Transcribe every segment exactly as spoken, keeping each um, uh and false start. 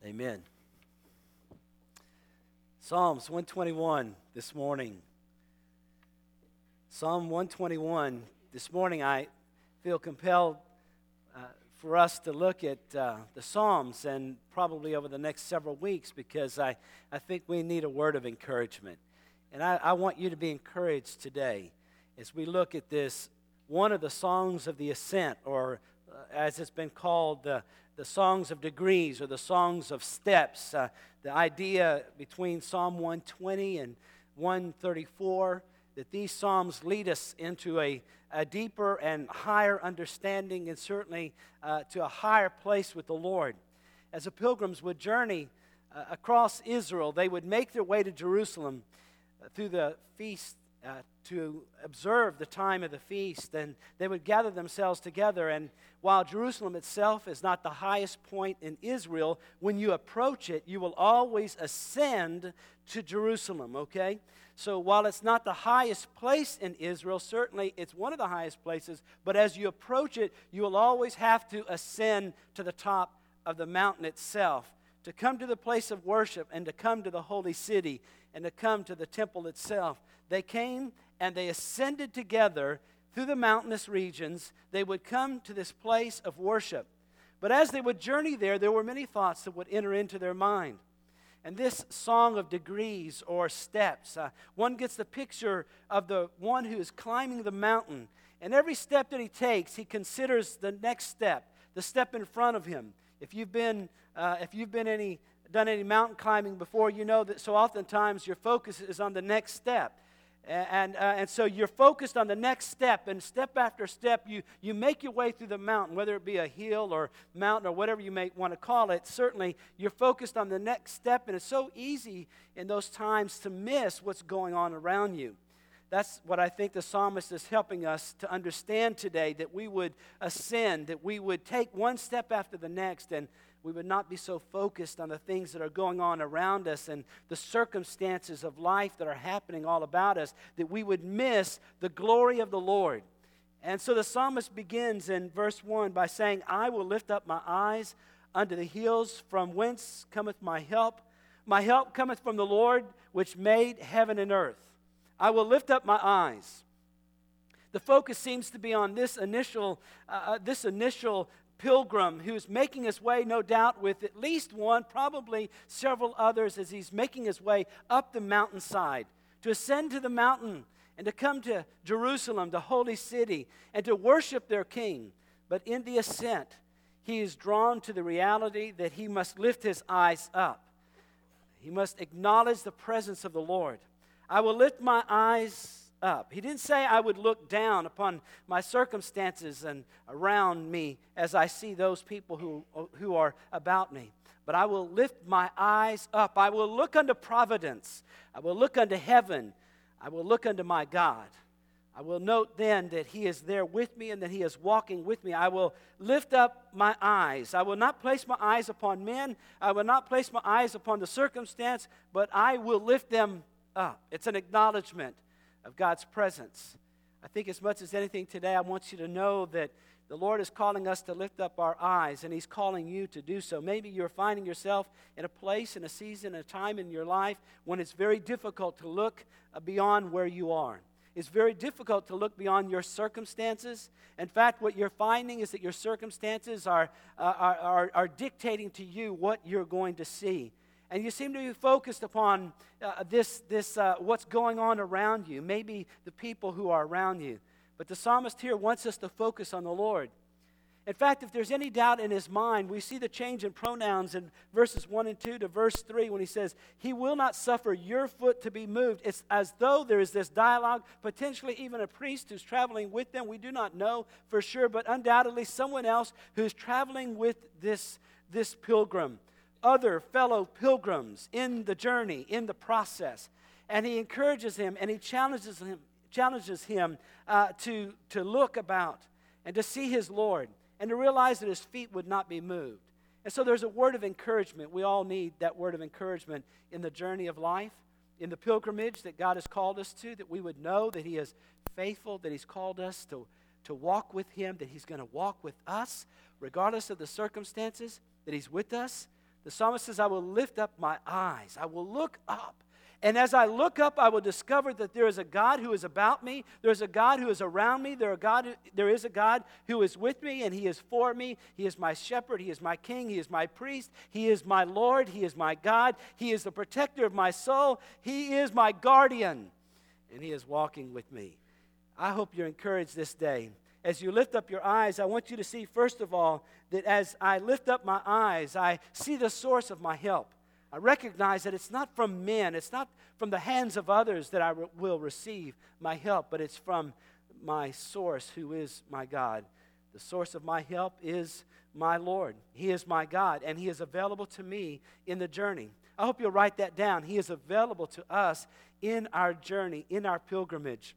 Amen. Psalms one twenty-one this morning. Psalm one twenty-one. This morning I feel compelled uh, for us to look at uh, the Psalms and probably over the next several weeks because I, I think we need a word of encouragement. And I, I want you to be encouraged today as we look at this, one of the songs of the ascent, or uh, as it's been called, the the songs of degrees or the songs of steps. Uh, the idea between Psalm one twenty and one thirty-four, that these psalms lead us into a, a deeper and higher understanding and certainly uh, to a higher place with the Lord. As the pilgrims would journey uh, across Israel, they would make their way to Jerusalem uh, through the feast uh, to observe the time of the feast, and they would gather themselves together. And while Jerusalem itself is not the highest point in Israel, when you approach it, you will always ascend to Jerusalem, okay? So while it's not the highest place in Israel, certainly it's one of the highest places, but as you approach it, you will always have to ascend to the top of the mountain itself, to come to the place of worship and to come to the holy city and to come to the temple itself. They came and they ascended together through the mountainous regions. They would come to this place of worship. But as they would journey there, there were many thoughts that would enter into their mind. And this song of degrees or steps, uh, one gets the picture of the one who is climbing the mountain. And every step that he takes, he considers the next step, the step in front of him. If you've been, uh, if you've been any, done any mountain climbing before, you know that so oftentimes your focus is on the next step. And, uh, and so you're focused on the next step, and step after step, you, you make your way through the mountain, whether it be a hill or mountain or whatever you may want to call it. Certainly, you're focused on the next step, and it's so easy in those times to miss what's going on around you. That's what I think the psalmist is helping us to understand today, that we would ascend, that we would take one step after the next, and we would not be so focused on the things that are going on around us and the circumstances of life that are happening all about us, that we would miss the glory of the Lord. And so the psalmist begins in verse one by saying, I will lift up my eyes unto the hills, from whence cometh my help. My help cometh from the Lord, which made heaven and earth. I will lift up my eyes. The focus seems to be on this initial, uh, this initial pilgrim who's making his way, no doubt, with at least one, probably several others, as he's making his way up the mountainside to ascend to the mountain and to come to Jerusalem, the holy city, and to worship their king. But in the ascent, he is drawn to the reality that he must lift his eyes up. He must acknowledge the presence of the Lord. I will lift my eyes up. He didn't say I would look down upon my circumstances and around me as I see those people who, who are about me. But I will lift my eyes up. I will look unto providence. I will look unto heaven. I will look unto my God. I will note then that He is there with me and that He is walking with me. I will lift up my eyes. I will not place my eyes upon men. I will not place my eyes upon the circumstance, but I will lift them up. It's an acknowledgement of God's presence. I think as much as anything today, I want you to know that the Lord is calling us to lift up our eyes, and He's calling you to do so. Maybe you're finding yourself in a place, in a season, a time in your life when it's very difficult to look beyond where you are. It's very difficult to look beyond your circumstances. In fact, what you're finding is that your circumstances are, uh, are, are, are dictating to you what you're going to see. And you seem to be focused upon uh, this, this uh, what's going on around you, maybe the people who are around you. But the psalmist here wants us to focus on the Lord. In fact, if there's any doubt in his mind, we see the change in pronouns in verses one and two to verse three when he says, He will not suffer your foot to be moved. It's as though there is this dialogue, potentially even a priest who's traveling with them. We do not know for sure, but undoubtedly someone else who's traveling with this, this pilgrim. Other fellow pilgrims in the journey, in the process. And he encourages him and he challenges him, challenges him uh, to, to look about and to see his Lord and to realize that his feet would not be moved. And so there's a word of encouragement. We all need that word of encouragement in the journey of life, in the pilgrimage that God has called us to, that we would know that He is faithful, that He's called us to, to walk with Him, that He's going to walk with us regardless of the circumstances, that He's with us, The psalmist says, I will lift up my eyes. I will look up. And as I look up, I will discover that there is a God who is about me. There is a God who is around me. There, are God, there is a God who is with me, and He is for me. He is my shepherd. He is my king. He is my priest. He is my Lord. He is my God. He is the protector of my soul. He is my guardian, and He is walking with me. I hope you're encouraged this day. As you lift up your eyes, I want you to see, first of all, that as I lift up my eyes, I see the source of my help. I recognize that it's not from men, it's not from the hands of others that I re- will receive my help, but it's from my source, who is my God. The source of my help is my Lord. He is my God, and He is available to me in the journey. I hope you'll write that down. He is available to us in our journey, in our pilgrimage,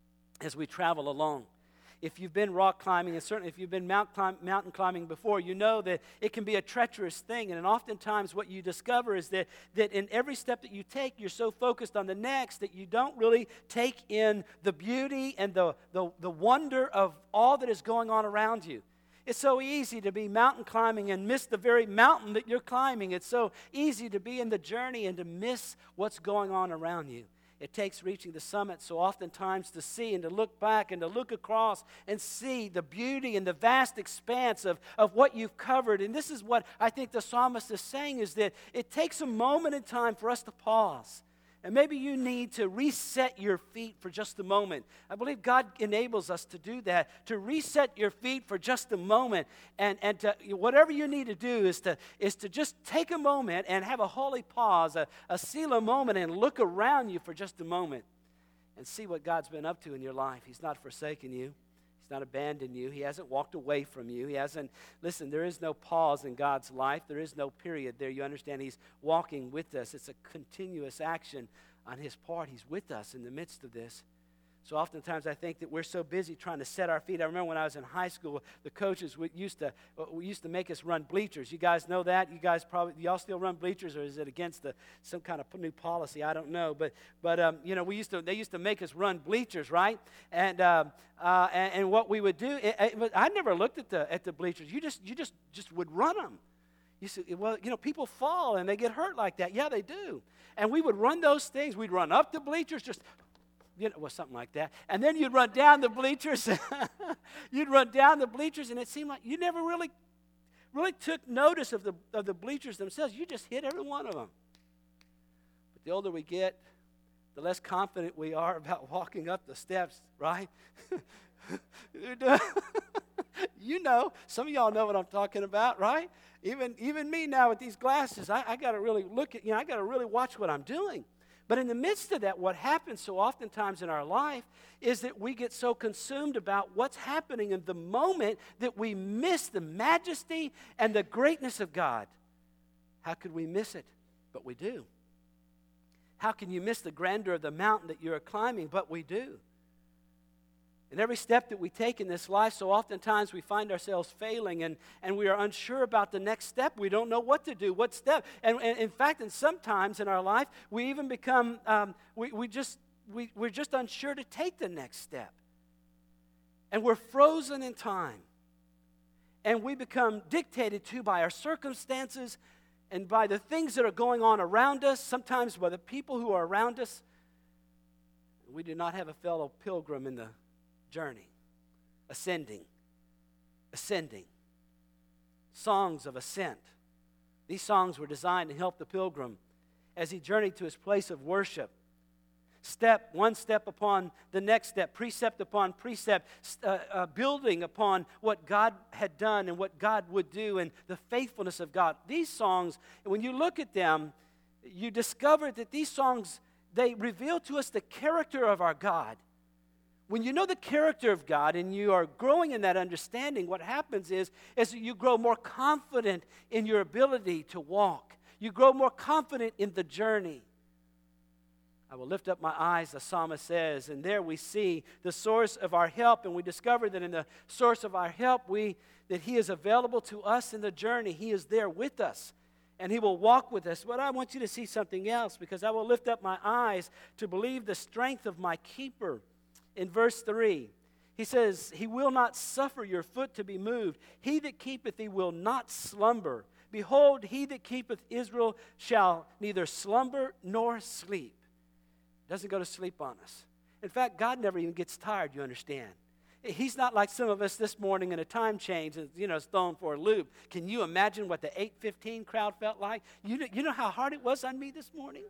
as we travel along. If you've been rock climbing, and certainly if you've been mount climb, mountain climbing before, you know that it can be a treacherous thing. And oftentimes what you discover is that, that in every step that you take, you're so focused on the next that you don't really take in the beauty and the, the, the wonder of all that is going on around you. It's so easy to be mountain climbing and miss the very mountain that you're climbing. It's so easy to be in the journey and to miss what's going on around you. It takes reaching the summit so oftentimes to see and to look back and to look across and see the beauty and the vast expanse of, of what you've covered. And this is what I think the psalmist is saying, is that it takes a moment in time for us to pause. And maybe you need to reset your feet for just a moment. I believe God enables us to do that, to reset your feet for just a moment. And, and to, whatever you need to do is to, is to just take a moment and have a holy pause, a, a Selah moment, and look around you for just a moment and see what God's been up to in your life. He's not forsaken you. He's not abandoned you. He hasn't walked away from you. He hasn't, listen, there is no pause in God's life. There is no period there. You understand He's walking with us. It's a continuous action on His part. He's with us in the midst of this. So oftentimes I think that we're so busy trying to set our feet. I remember when I was in high school, the coaches would used to we used to make us run bleachers. You guys know that? You guys probably, y'all still run bleachers, or is it against the, some kind of new policy? I don't know. But but um, you know, we used to they used to make us run bleachers, right? And uh, uh, and, and what we would do, it, it, I never looked at the at the bleachers. You just you just just would run them. You say, well, you know, people fall and they get hurt like that. Yeah, they do. And we would run those things. We'd run up the bleachers, just. You know, well, something like that. And then you'd run down the bleachers. You'd run down the bleachers, and it seemed like you never really, really took notice of the of the bleachers themselves. You just hit every one of them. But the older we get, the less confident we are about walking up the steps, right? You know, some of y'all know what I'm talking about, right? Even even me now with these glasses, I, I got to really look at, you know, I got to really watch what I'm doing. But in the midst of that, what happens so oftentimes in our life is that we get so consumed about what's happening in the moment that we miss the majesty and the greatness of God. How could we miss it? But we do. How can you miss the grandeur of the mountain that you're climbing? But we do. And every step that we take in this life, so oftentimes we find ourselves failing and, and we are unsure about the next step. We don't know what to do, what step. And, and in fact, and sometimes in our life, we even become, um, we, we just, we, we're just unsure to take the next step. And we're frozen in time. And we become dictated to by our circumstances and by the things that are going on around us, sometimes by the people who are around us. We do not have a fellow pilgrim in the journey, ascending, ascending, songs of ascent. These songs were designed to help the pilgrim as he journeyed to his place of worship. Step, one step upon the next step, precept upon precept, uh, uh, building upon what God had done and what God would do and the faithfulness of God. These songs, when you look at them, you discover that these songs, they reveal to us the character of our God. When you know the character of God and you are growing in that understanding, what happens is, is that you grow more confident in your ability to walk. You grow more confident in the journey. I will lift up my eyes, the psalmist says, and there we see the source of our help, and we discover that in the source of our help, we that He is available to us in the journey. He is there with us, and He will walk with us. But I want you to see something else, because I will lift up my eyes to believe the strength of my keeper. In verse three, he says, He will not suffer your foot to be moved. He that keepeth thee will not slumber. Behold, he that keepeth Israel shall neither slumber nor sleep. Doesn't go to sleep on us. In fact, God never even gets tired, you understand. He's not like some of us this morning in a time change, and, you know, is thrown for a loop. Can you imagine what the eight fifteen crowd felt like? You know, you know how hard it was on me this morning?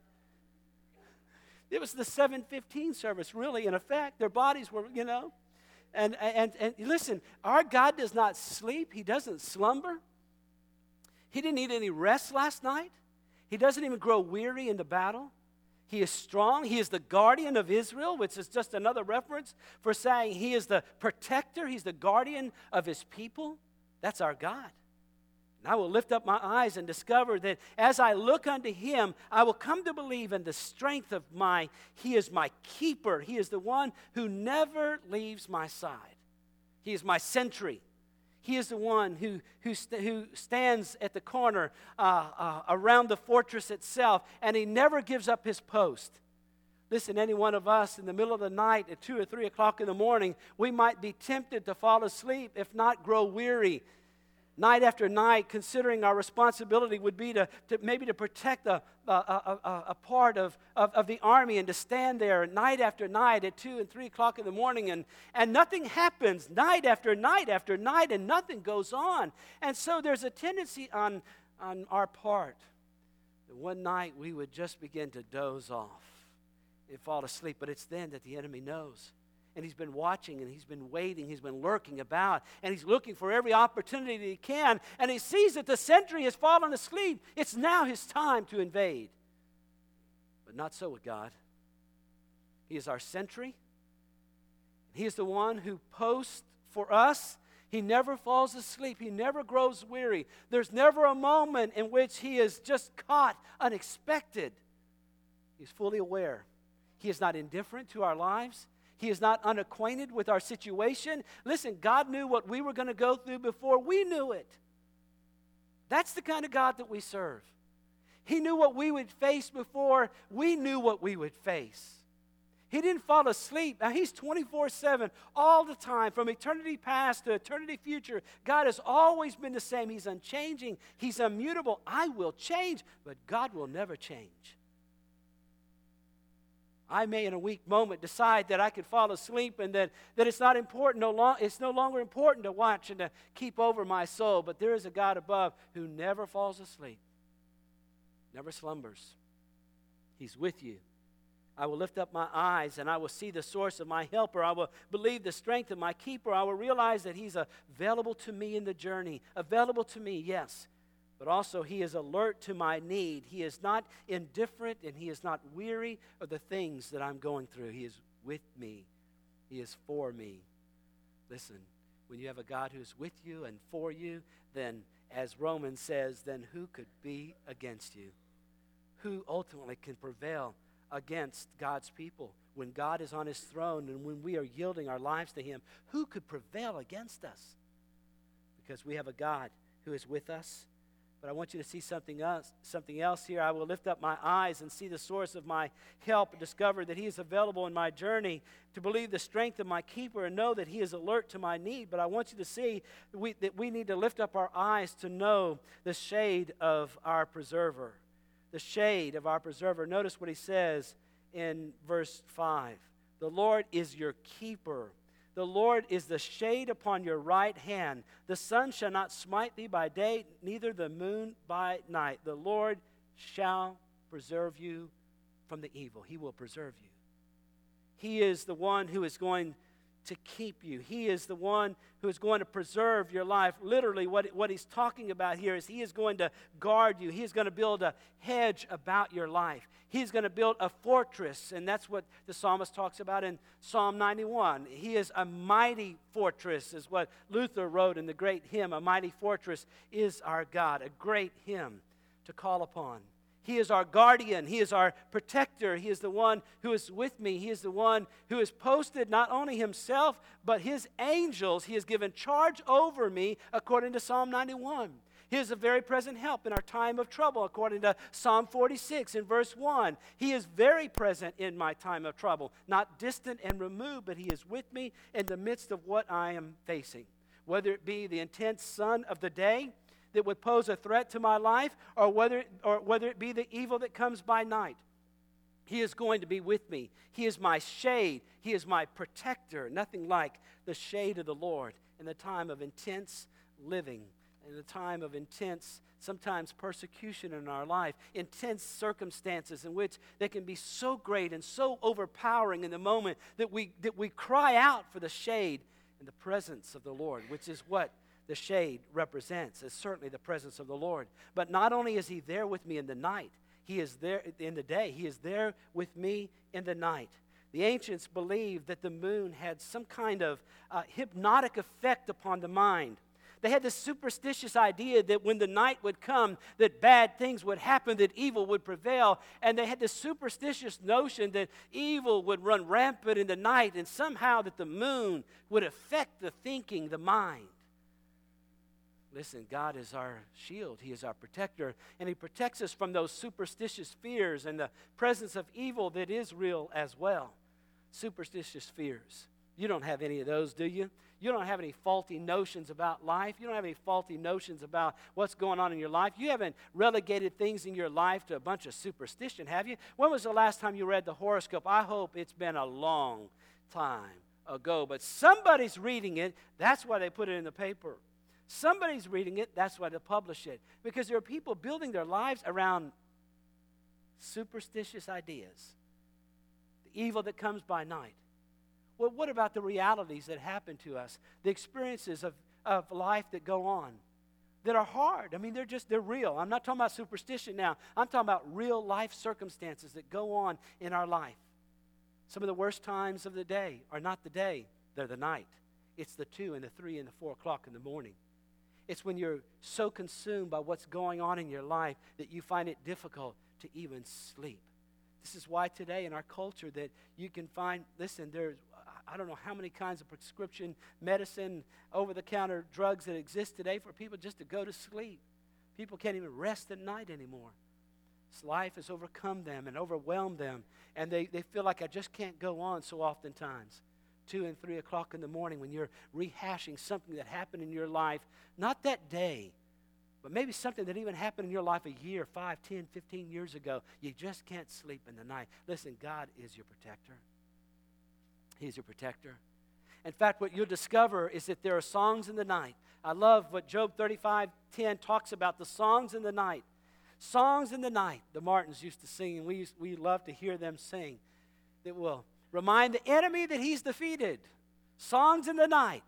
It was the seven fifteen service, really, in effect. Their bodies were, you know. And, and, and listen, our God does not sleep. He doesn't slumber. He didn't need any rest last night. He doesn't even grow weary in the battle. He is strong. He is the guardian of Israel, which is just another reference for saying he is the protector. He's the guardian of his people. That's our God. And I will lift up my eyes and discover that as I look unto him, I will come to believe in the strength of my, he is my keeper. He is the one who never leaves my side. He is my sentry. He is the one who, who, st- who stands at the corner uh, uh, around the fortress itself, and he never gives up his post. Listen, any one of us in the middle of the night at two or three o'clock in the morning, we might be tempted to fall asleep, if not grow weary. Night after night, considering our responsibility would be to, to maybe to protect a, a, a, a part of, of, of the army and to stand there night after night at two and three o'clock in the morning, and, and nothing happens night after night after night, and nothing goes on. And so there's a tendency on, on our part that one night we would just begin to doze off and fall asleep, but it's then that the enemy knows. And he's been watching, and he's been waiting, he's been lurking about, and he's looking for every opportunity that he can, and he sees that the sentry has fallen asleep. It's now his time to invade. But not so with God. He is our sentry. He is the one who posts for us. He never falls asleep. He never grows weary. There's never a moment in which he is just caught unexpected. He's fully aware. He is not indifferent to our lives. He is not unacquainted with our situation. Listen, God knew what we were going to go through before we knew it. That's the kind of God that we serve. He knew what we would face before we knew what we would face. He didn't fall asleep. Now, he's twenty-four seven all the time, from eternity past to eternity future. God has always been the same. He's unchanging. He's immutable. I will change, but God will never change. I may in a weak moment decide that I could fall asleep and that, that it's not important, no long, it's no longer important to watch and to keep over my soul. But there is a God above who never falls asleep, never slumbers. He's with you. I will lift up my eyes and I will see the source of my helper. I will believe the strength of my keeper. I will realize that he's available to me in the journey. Available to me, yes. But also he is alert to my need. He is not indifferent and he is not weary of the things that I'm going through. He is with me. He is for me. Listen, when you have a God who is with you and for you, then as Romans says, then who could be against you? Who ultimately can prevail against God's people? When God is on his throne and when we are yielding our lives to him, who could prevail against us? Because we have a God who is with us. But I want you to see something else, something else here. I will lift up my eyes and see the source of my help and discover that he is available in my journey, to believe the strength of my keeper and know that he is alert to my need. But I want you to see that we, that we need to lift up our eyes to know the shade of our preserver. The shade of our preserver. Notice what he says in verse five. The Lord is your keeper. The Lord is the shade upon your right hand. The sun shall not smite thee by day, neither the moon by night. The Lord shall preserve you from the evil. He will preserve you. He is the one who is going to keep you. He is the one who is going to preserve your life. Literally, what, what he's talking about here is he is going to guard you. He is going to build a hedge about your life. He's going to build a fortress, and that's what the psalmist talks about in Psalm ninety-one. He is a mighty fortress, is what Luther wrote in the great hymn. A mighty fortress is our God, a great hymn to call upon. He is our guardian. He is our protector. He is the one who is with me. He is the one who has posted not only himself, but his angels. He has given charge over me, according to Psalm ninety-one. He is a very present help in our time of trouble, according to Psalm forty-six in verse one. He is very present in my time of trouble, not distant and removed, but he is with me in the midst of what I am facing. Whether it be the intense sun of the day, that would pose a threat to my life, or whether, or whether it be the evil that comes by night. He is going to be with me. He is my shade. He is my protector. Nothing like the shade of the Lord in the time of intense living, in the time of intense, sometimes persecution in our life, intense circumstances in which they can be so great and so overpowering in the moment that we, that we cry out for the shade and the presence of the Lord, which is what the shade represents. It's certainly the presence of the Lord. But not only is He there with me in the night, He is there in the day. He is there with me in the night. The ancients believed that the moon had some kind of uh, hypnotic effect upon the mind. They had this superstitious idea that when the night would come, that bad things would happen, that evil would prevail. And they had this superstitious notion that evil would run rampant in the night, and somehow that the moon would affect the thinking, the mind. Listen, God is our shield. He is our protector. And He protects us from those superstitious fears and the presence of evil that is real as well. Superstitious fears. You don't have any of those, do you? You don't have any faulty notions about life. You don't have any faulty notions about what's going on in your life. You haven't relegated things in your life to a bunch of superstition, have you? When was the last time you read the horoscope? I hope it's been a long time ago. But somebody's reading it. That's why they put it in the paper. Somebody's reading it. That's why they publish it. Because there are people building their lives around superstitious ideas. The evil that comes by night. Well, what about the realities that happen to us? The experiences of, of life that go on, that are hard. I mean, they're just, they're real. I'm not talking about superstition now. I'm talking about real life circumstances that go on in our life. Some of the worst times of the day are not the day, they're the night. It's the two and the three and the four o'clock in the morning. It's when you're so consumed by what's going on in your life that you find it difficult to even sleep. This is why today in our culture that you can find, listen, there's, I don't know how many kinds of prescription medicine, over-the-counter drugs that exist today for people just to go to sleep. People can't even rest at night anymore. This life has overcome them and overwhelmed them, and they, they feel like I just can't go on so oftentimes. Two and three o'clock in the morning when you're rehashing something that happened in your life, not that day, but maybe something that even happened in your life a year, five, ten, fifteen years ago. You just can't sleep in the night. Listen, God is your protector. He's your protector. In fact, what you'll discover is that there are songs in the night. I love what Job thirty-five ten talks about, the songs in the night. Songs in the night, the Martins used to sing, and we, used, we love to hear them sing, that will remind the enemy that he's defeated. Songs in the night,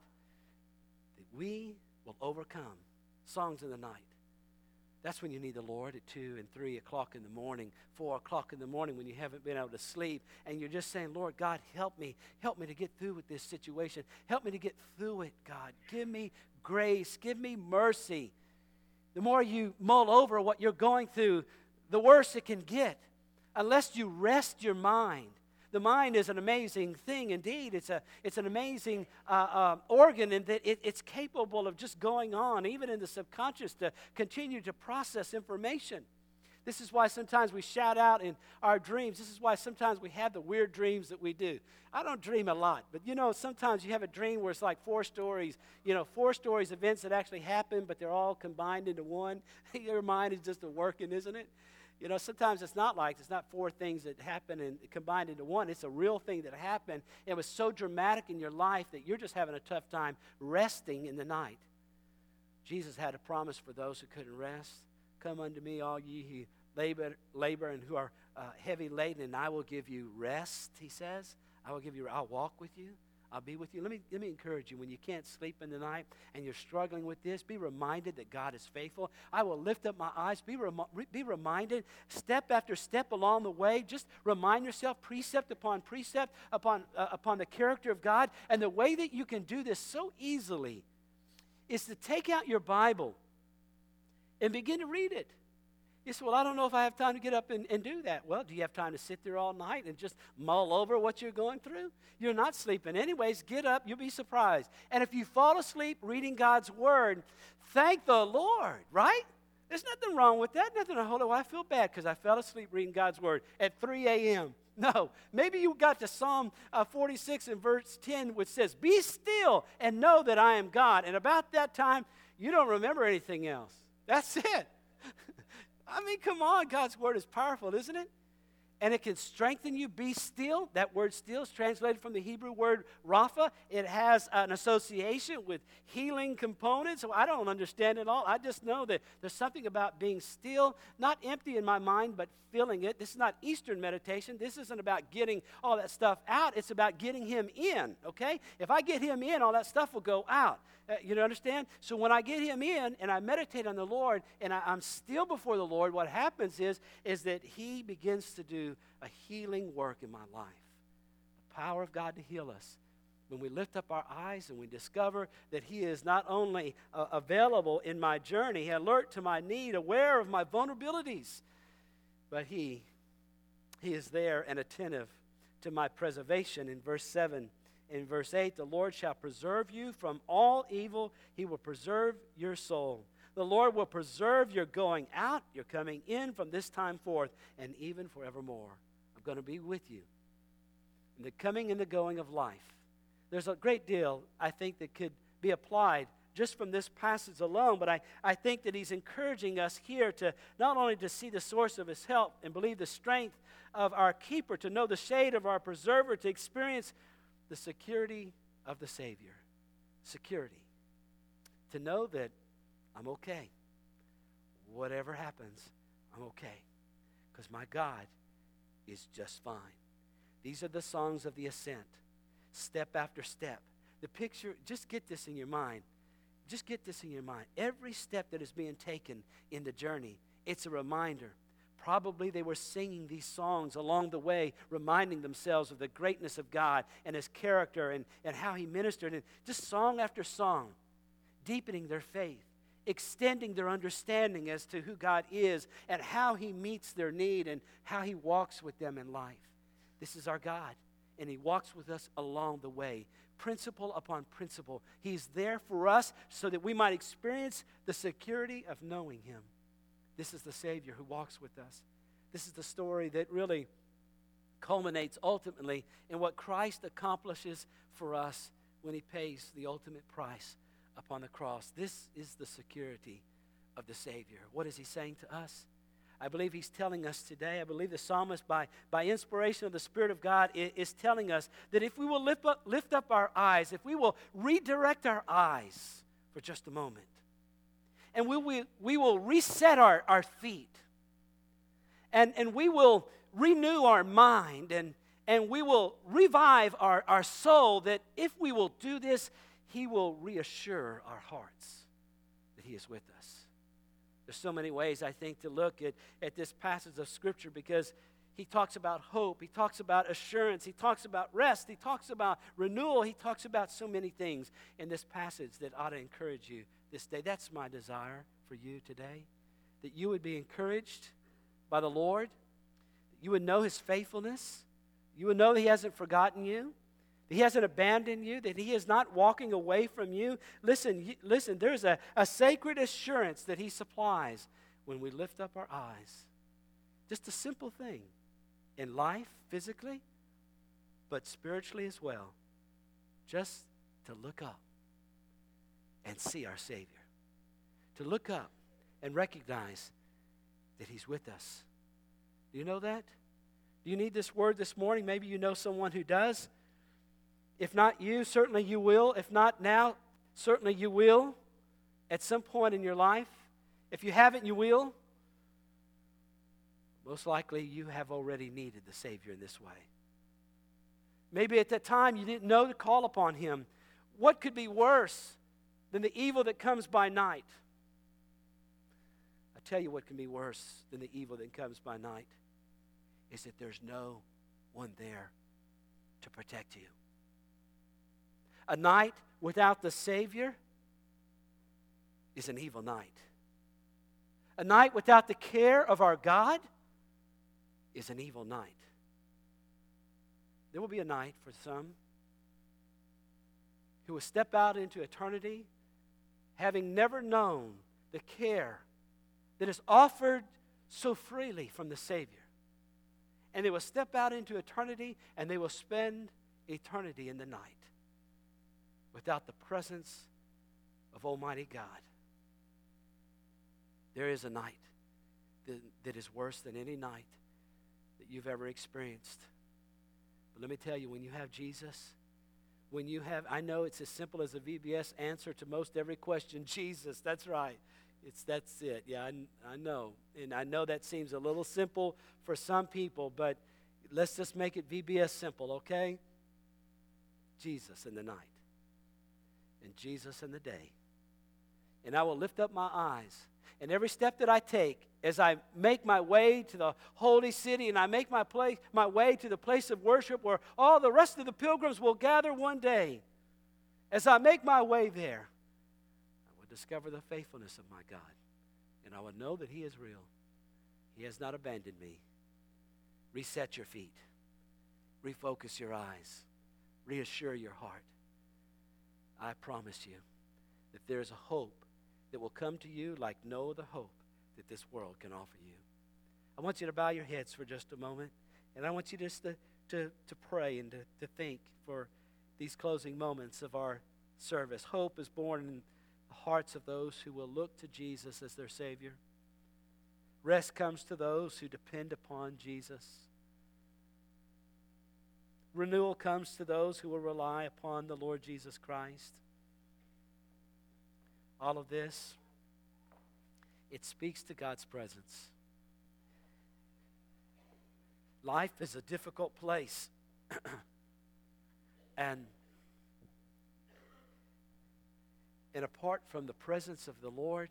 that we will overcome. Songs in the night. That's when you need the Lord at two and three o'clock in the morning, four o'clock in the morning when you haven't been able to sleep, and you're just saying, Lord God, help me. Help me to get through with this situation. Help me to get through it, God. Give me grace. Give me mercy. The more you mull over what you're going through, the worse it can get unless you rest your mind. The mind is an amazing thing indeed. It's, a, it's an amazing uh, uh, organ in that it, it's capable of just going on, even in the subconscious, to continue to process information. This is why sometimes we shout out in our dreams. This is why sometimes we have the weird dreams that we do. I don't dream a lot, but you know, sometimes you have a dream where it's like four stories, you know, four stories, events that actually happen, but they're all combined into one. Your mind is just a working, isn't it? You know, sometimes it's not like, it's not four things that happen and combined into one. It's a real thing that happened. It was so dramatic in your life that you're just having a tough time resting in the night. Jesus had a promise for those who couldn't rest. Come unto me, all ye who labor, labor and who are uh, heavy laden, and I will give you rest, he says. I will give you, I'll walk with you. I'll be with you. Let me, let me encourage you, when you can't sleep in the night and you're struggling with this, be reminded that God is faithful. I will lift up my eyes. Be, rem- be reminded, step after step along the way, just remind yourself, precept upon precept, upon, uh, upon the character of God. And the way that you can do this so easily is to take out your Bible and begin to read it. You say, well, I don't know if I have time to get up and, and do that. Well, do you have time to sit there all night and just mull over what you're going through? You're not sleeping anyways. Get up. You'll be surprised. And if you fall asleep reading God's Word, thank the Lord, right? There's nothing wrong with that. Nothing to hold it. Well, I feel bad because I fell asleep reading God's Word at three a.m. No. Maybe you got to Psalm uh, forty-six and verse ten, which says, be still and know that I am God. And about that time, you don't remember anything else. That's it. I mean, come on. God's word is powerful, isn't it? And it can strengthen you. Be still. That word still is translated from the Hebrew word rapha. It has an association with healing components. So I don't understand it all. I just know that there's something about being still, not empty in my mind, but filling it. This is not Eastern meditation. This isn't about getting all that stuff out. It's about getting him in, okay? If I get him in, all that stuff will go out. Uh, you understand? So when I get him in and I meditate on the Lord and I, I'm still before the Lord, what happens is, is that he begins to do a healing work in my life. The power of God to heal us. When we lift up our eyes and we discover that he is not only uh, available in my journey, alert to my need, aware of my vulnerabilities, but he, he is there and attentive to my preservation. In verse seven, in verse eight, the Lord shall preserve you from all evil. He will preserve your soul. The Lord will preserve your going out, your coming in from this time forth, and even forevermore. I'm going to be with you in the coming and the going of life. There's a great deal, I think, that could be applied just from this passage alone, but I, I think that he's encouraging us here to not only to see the source of his help and believe the strength of our keeper, to know the shade of our preserver, to experience the security of the Savior. Security. To know that I'm okay. Whatever happens, I'm okay. Because my God is just fine. These are the songs of the ascent. Step after step. The picture, just get this in your mind. Just get this in your mind. Every step that is being taken in the journey, it's a reminder. Probably they were singing these songs along the way, reminding themselves of the greatness of God and his character and, and how he ministered. And just song after song, deepening their faith, extending their understanding as to who God is and how he meets their need and how he walks with them in life. This is our God, and he walks with us along the way, principle upon principle. He's there for us so that we might experience the security of knowing him. This is the Savior who walks with us. This is the story that really culminates ultimately in what Christ accomplishes for us when he pays the ultimate price upon the cross. This is the security of the Savior. What is he saying to us? I believe he's telling us today, I believe the psalmist, by, by inspiration of the Spirit of God, is, is telling us that if we will lift up, lift up our eyes, if we will redirect our eyes for just a moment, and we, we, we will reset our, our feet, and, and we will renew our mind, and, and we will revive our, our soul, that if we will do this, he will reassure our hearts that he is with us. There's so many ways, I think, to look at, at this passage of Scripture, because he talks about hope, he talks about assurance, he talks about rest, he talks about renewal, he talks about so many things in this passage that ought to encourage you this day. That's my desire for you today, that you would be encouraged by the Lord, that you would know his faithfulness, you would know that he hasn't forgotten you, that he hasn't abandoned you, that he is not walking away from you. Listen, you, listen. There's a, a sacred assurance that he supplies when we lift up our eyes. Just a simple thing in life, physically, but spiritually as well. Just to look up and see our Savior. To look up and recognize that he's with us. Do you know that? Do you need this word this morning? Maybe you know someone who does. If not you, certainly you will. If not now, certainly you will at some point in your life. If you haven't, you will. Most likely you have already needed the Savior in this way. Maybe at that time you didn't know to call upon him. What could be worse than the evil that comes by night? I tell you what can be worse than the evil that comes by night is that there's no one there to protect you. A night without the Savior is an evil night. A night without the care of our God is an evil night. There will be a night for some who will step out into eternity having never known the care that is offered so freely from the Savior. And they will step out into eternity and they will spend eternity in the night without the presence of Almighty God. There is a night that, that is worse than any night that you've ever experienced. But let me tell you, when you have Jesus, when you have, I know it's as simple as a V B S answer to most every question, Jesus, that's right. It's that's it. Yeah, I, I know. And I know that seems a little simple for some people, but let's just make it V B S simple, okay? Jesus in the night, and Jesus in the day. And I will lift up my eyes, and every step that I take as I make my way to the holy city and I make my place, my way to the place of worship where all the rest of the pilgrims will gather one day, as I make my way there, I will discover the faithfulness of my God, and I will know that He is real. He has not abandoned me. Reset your feet. Refocus your eyes. Reassure your heart. I promise you that there is a hope that will come to you like no other hope that this world can offer you. I want you to bow your heads for just a moment, and I want you just to, to, to pray and to, to think for these closing moments of our service. Hope is born in the hearts of those who will look to Jesus as their Savior. Rest comes to those who depend upon Jesus. Renewal comes to those who will rely upon the Lord Jesus Christ. All of this, it speaks to God's presence. Life is a difficult place. and, and apart from the presence of the Lord,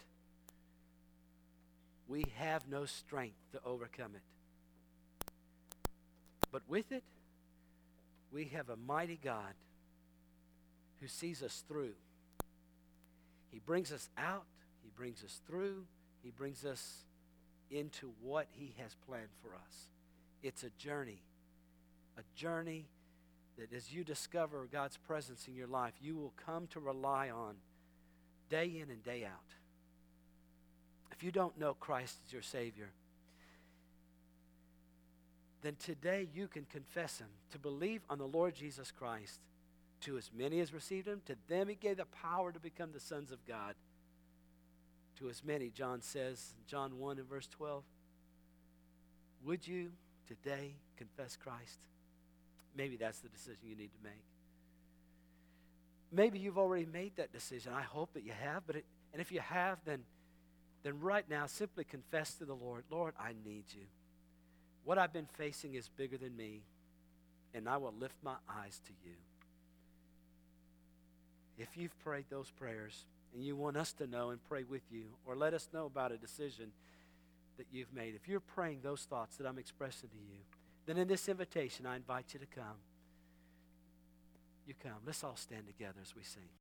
we have no strength to overcome it. But with it, we have a mighty God who sees us through. He brings us out. He brings us through. He brings us into what He has planned for us. It's a journey. A journey that as you discover God's presence in your life, you will come to rely on day in and day out. If you don't know Christ as your Savior, then today you can confess Him, to believe on the Lord Jesus Christ. To as many as received Him, to them He gave the power to become the sons of God. To as many, John says, in John one and verse twelve, would you today confess Christ? Maybe that's the decision you need to make. Maybe you've already made that decision. I hope that you have, but it, and if you have, then, then right now simply confess to the Lord, Lord, I need you. What I've been facing is bigger than me, and I will lift my eyes to you. If you've prayed those prayers and you want us to know and pray with you, or let us know about a decision that you've made, if you're praying those thoughts that I'm expressing to you, then in this invitation I invite you to come. You come. Let's all stand together as we sing.